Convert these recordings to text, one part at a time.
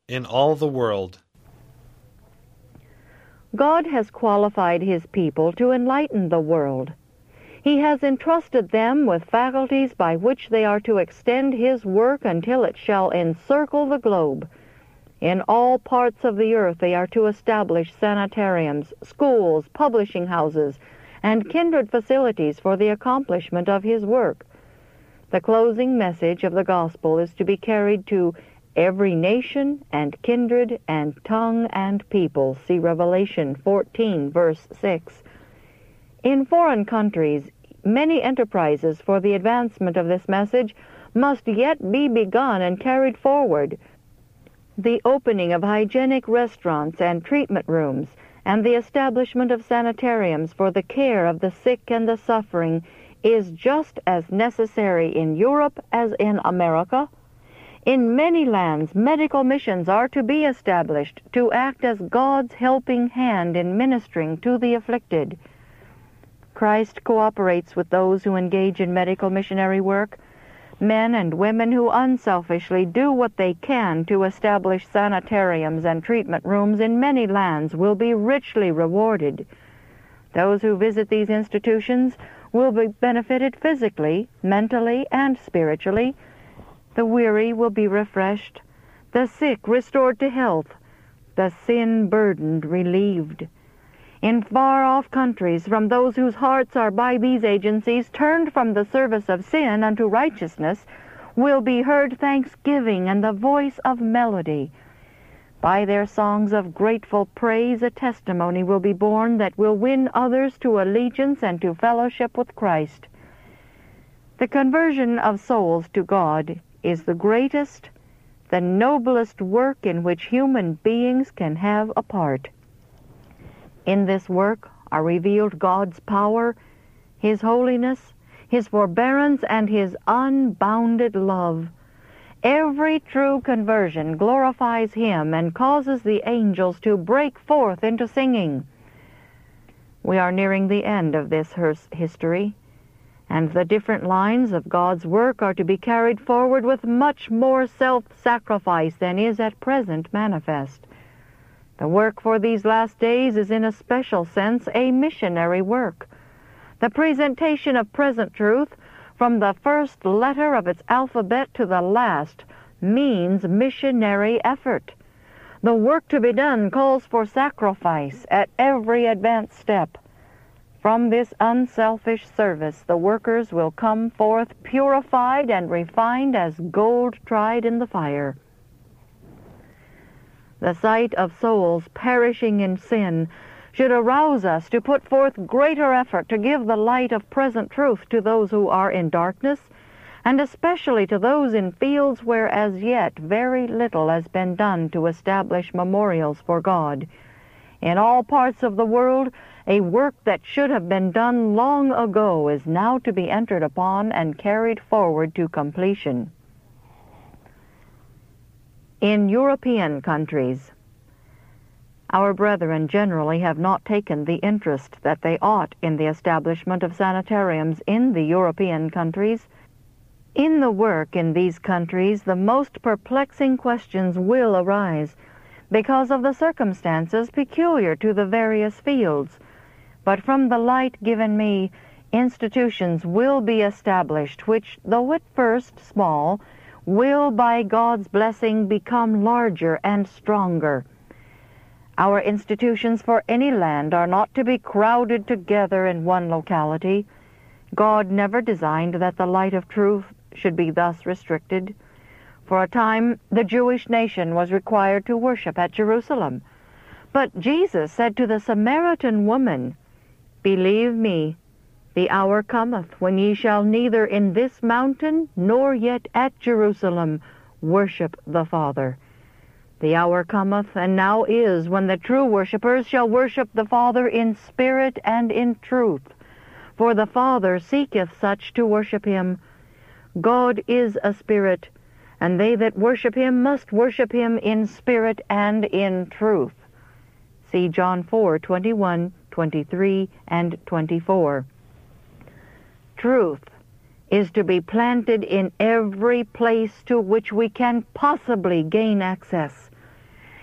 in all the world. God has qualified His people to enlighten the world. He has entrusted them with faculties by which they are to extend His work until it shall encircle the globe. In all parts of the earth they are to establish sanitariums, schools, publishing houses, and kindred facilities for the accomplishment of His work. The closing message of the gospel is to be carried to every nation and kindred and tongue and people. See Revelation 14, verse 6. In foreign countries, many enterprises for the advancement of this message must yet be begun and carried forward. The opening of hygienic restaurants and treatment rooms, and the establishment of sanitariums for the care of the sick and the suffering is just as necessary in Europe as in America. In many lands, medical missions are to be established to act as God's helping hand in ministering to the afflicted. Christ cooperates with those who engage in medical missionary work. Men and women who unselfishly do what they can to establish sanitariums and treatment rooms in many lands will be richly rewarded. Those who visit these institutions will be benefited physically, mentally, and spiritually. The weary will be refreshed, the sick restored to health, the sin-burdened relieved. In far-off countries, from those whose hearts are by these agencies turned from the service of sin unto righteousness, will be heard thanksgiving and the voice of melody. By their songs of grateful praise, a testimony will be borne that will win others to allegiance and to fellowship with Christ. The conversion of souls to God is the greatest, the noblest work in which human beings can have a part. In this work are revealed God's power, His holiness, His forbearance, and His unbounded love. Every true conversion glorifies Him and causes the angels to break forth into singing. We are nearing the end of this history, and the different lines of God's work are to be carried forward with much more self-sacrifice than is at present manifest. The work for these last days is in a special sense a missionary work. The presentation of present truth, from the first letter of its alphabet to the last, means missionary effort. The work to be done calls for sacrifice at every advanced step. From this unselfish service, the workers will come forth purified and refined as gold tried in the fire. The sight of souls perishing in sin should arouse us to put forth greater effort to give the light of present truth to those who are in darkness, and especially to those in fields where as yet very little has been done to establish memorials for God. In all parts of the world, a work that should have been done long ago is now to be entered upon and carried forward to completion. In European countries, our brethren generally have not taken the interest that they ought in the establishment of sanitariums in the European countries. In the work in these countries, the most perplexing questions will arise because of the circumstances peculiar to the various fields. But from the light given me, institutions will be established which, though at first small, will by God's blessing become larger and stronger. Our institutions for any land are not to be crowded together in one locality. God never designed that the light of truth should be thus restricted. For a time, the Jewish nation was required to worship at Jerusalem. But Jesus said to the Samaritan woman, "Believe me, the hour cometh when ye shall neither in this mountain nor yet at Jerusalem worship the Father." The hour cometh, and now is, when the true worshippers shall worship the Father in spirit and in truth. For the Father seeketh such to worship Him. God is a spirit, and they that worship Him must worship Him in spirit and in truth. See John 4:21, 23, and 24. Truth is to be planted in every place to which we can possibly gain access.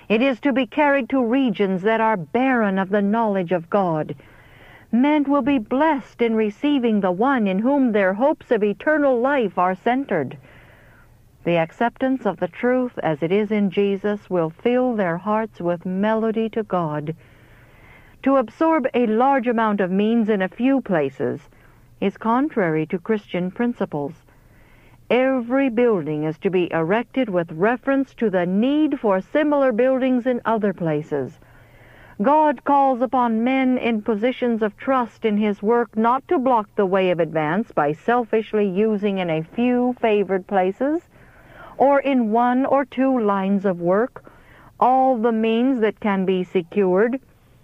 It is to be carried to regions that are barren of the knowledge of God. Men will be blessed in receiving the one in whom their hopes of eternal life are centered. The acceptance of the truth as it is in Jesus will fill their hearts with melody to God. To absorb a large amount of means in a few places is contrary to Christian principles. Every building is to be erected with reference to the need for similar buildings in other places. God calls upon men in positions of trust in His work not to block the way of advance by selfishly using in a few favored places, or in one or two lines of work, all the means that can be secured.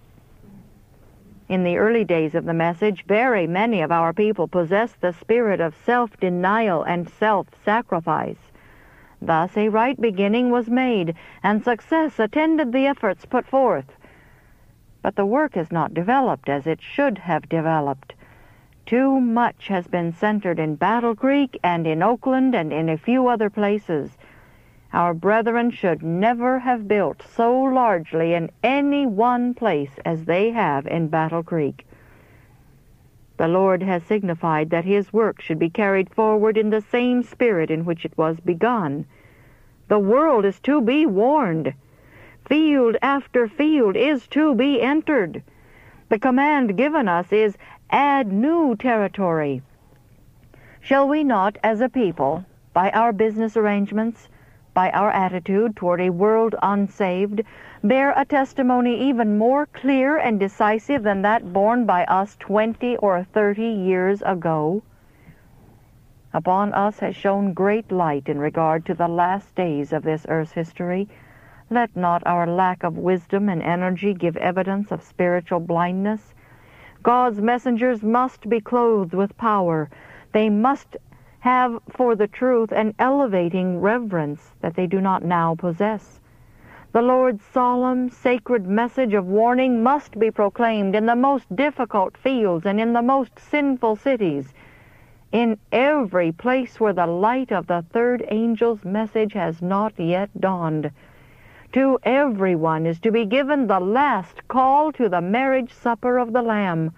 In the early days of the message, very many of our people possessed the spirit of self-denial and self-sacrifice. Thus a right beginning was made, and success attended the efforts put forth. But the work has not developed as it should have developed. Too much has been centered in Battle Creek and in Oakland and in a few other places. Our brethren should never have built so largely in any one place as they have in Battle Creek. The Lord has signified that His work should be carried forward in the same spirit in which it was begun. The world is to be warned. Field after field is to be entered. The command given us is, add new territory. Shall we not, as a people, by our business arrangements, by our attitude toward a world unsaved, bear a testimony even more clear and decisive than that borne by us 20 or 30 years ago? Upon us has shone great light in regard to the last days of this earth's history. Let not our lack of wisdom and energy give evidence of spiritual blindness. God's messengers must be clothed with power. They must have for the truth an elevating reverence that they do not now possess. The Lord's solemn, sacred message of warning must be proclaimed in the most difficult fields and in the most sinful cities, in every place where the light of the third angel's message has not yet dawned. To everyone is to be given the last call to the marriage supper of the Lamb.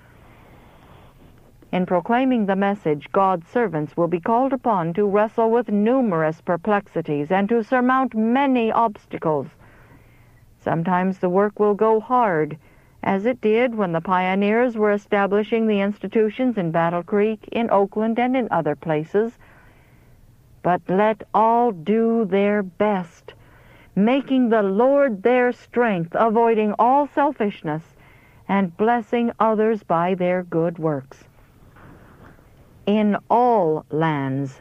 In proclaiming the message, God's servants will be called upon to wrestle with numerous perplexities and to surmount many obstacles. Sometimes the work will go hard, as it did when the pioneers were establishing the institutions in Battle Creek, in Oakland, and in other places. But let all do their best, making the Lord their strength, avoiding all selfishness, and blessing others by their good works. In all lands,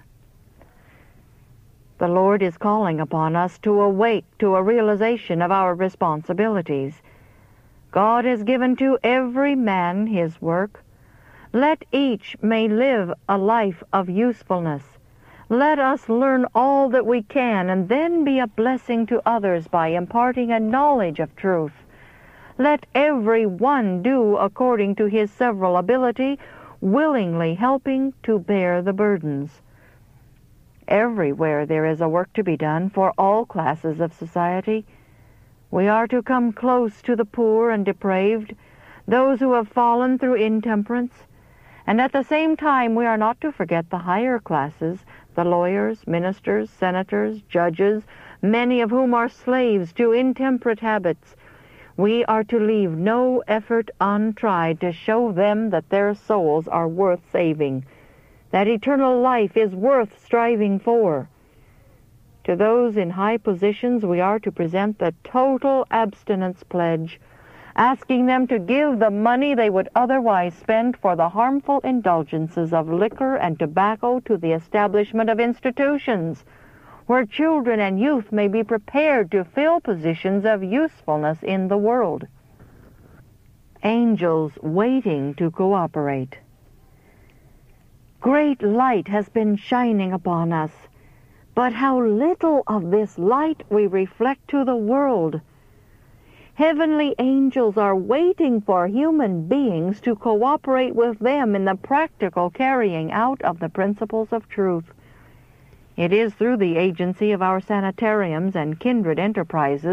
the Lord is calling upon us to awake to a realization of our responsibilities. God has given to every man his work. Let each may live a life of usefulness. Let us learn all that we can and then be a blessing to others by imparting a knowledge of truth. Let every one do according to his several ability, willingly helping to bear the burdens. Everywhere there is a work to be done for all classes of society. We are to come close to the poor and depraved, those who have fallen through intemperance, and at the same time we are not to forget the higher classes, the lawyers, ministers, senators, judges, many of whom are slaves to intemperate habits. We are to leave no effort untried to show them that their souls are worth saving, that eternal life is worth striving for. To those in high positions we are to present the total abstinence pledge, asking them to give the money they would otherwise spend for the harmful indulgences of liquor and tobacco to the establishment of institutions, where children and youth may be prepared to fill positions of usefulness in the world. Angels waiting to cooperate. Great light has been shining upon us, but how little of this light we reflect to the world. Heavenly angels are waiting for human beings to cooperate with them in the practical carrying out of the principles of truth. It is through the agency of our sanitariums and kindred enterprises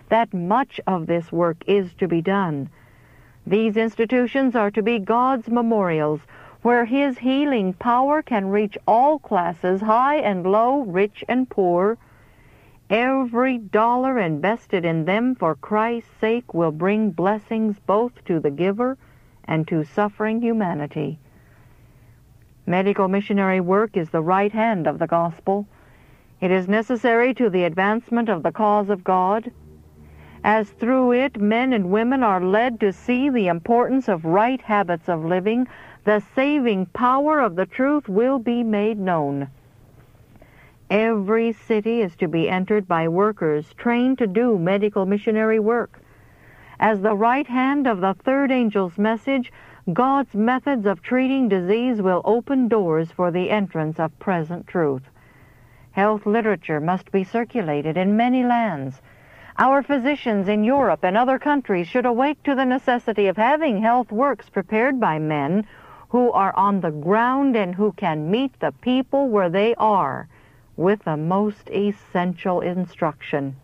that much of this work is to be done. These institutions are to be God's memorials, where His healing power can reach all classes, high and low, rich and poor. Every dollar invested in them for Christ's sake will bring blessings both to the giver and to suffering humanity. Medical missionary work is the right hand of the gospel. It is necessary to the advancement of the cause of God, as through it men and women are led to see the importance of right habits of living. The saving power of the truth will be made known. Every city is to be entered by workers trained to do medical missionary work. As the right hand of the third angel's message, God's methods of treating disease will open doors for the entrance of present truth. Health literature must be circulated in many lands. Our physicians in Europe and other countries should awake to the necessity of having health works prepared by men who are on the ground and who can meet the people where they are with the most essential instruction.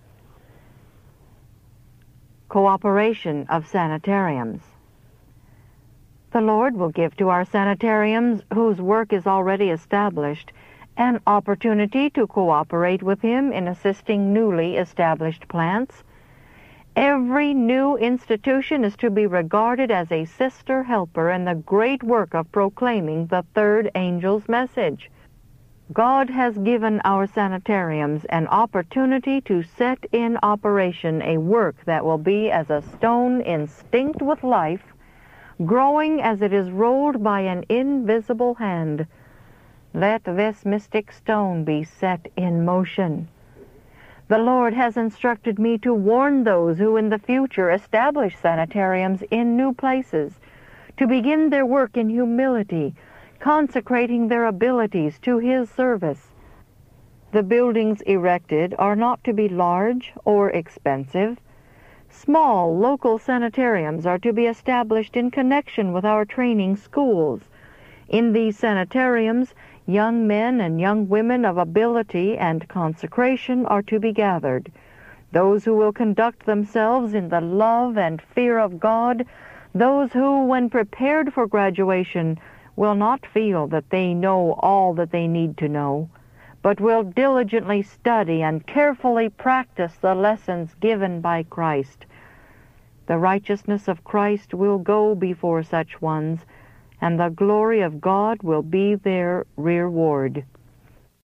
Cooperation of sanitariums. The Lord will give to our sanitariums, whose work is already established, an opportunity to cooperate with Him in assisting newly established plants. Every new institution is to be regarded as a sister helper in the great work of proclaiming the third angel's message. God has given our sanitariums an opportunity to set in operation a work that will be as a stone instinct with life, growing as it is rolled by an invisible hand. Let this mystic stone be set in motion. The Lord has instructed me to warn those who in the future establish sanitariums in new places, to begin their work in humility, consecrating their abilities to His service. The buildings erected are not to be large or expensive. Small local sanitariums are to be established in connection with our training schools. In these sanitariums, young men and young women of ability and consecration are to be gathered. Those who will conduct themselves in the love and fear of God, those who, when prepared for graduation, will not feel that they know all that they need to know, but will diligently study and carefully practice the lessons given by Christ. The righteousness of Christ will go before such ones, and the glory of God will be their reward.